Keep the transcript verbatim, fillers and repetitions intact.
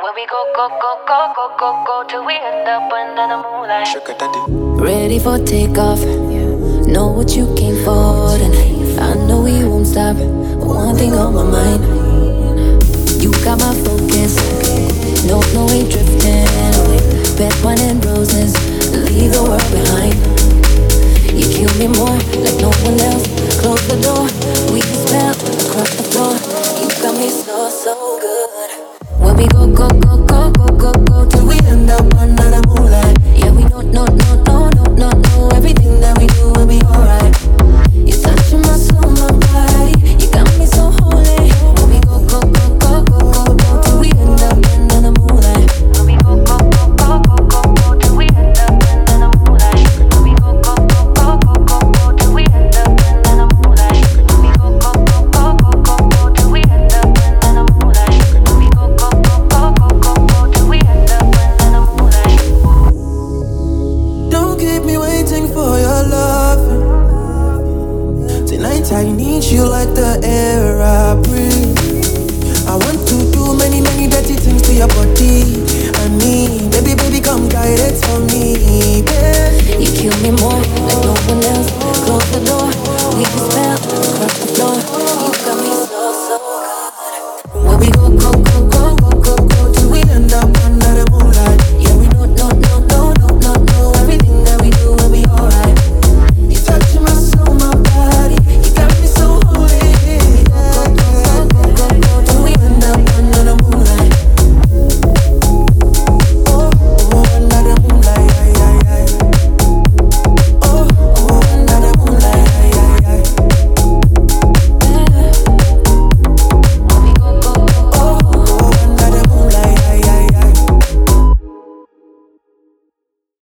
we go, go, go, go, go, go, go till we end up under the moonlight. Sugar daddy. Ready for takeoff. Know what you came for tonight. I know we won't stop. One thing on my mind. You got my focus. No, no, ain't drifting away. Bed wine and roses. Leave the world behind. You kill me more like no one else. Close the door. We can smell across the floor. You got me so, so good. When we go, go, go, go, go, go, go till we end up under the moonlight. Yeah, we know, no, no, no, no, no, no. Everything that we do will be alright.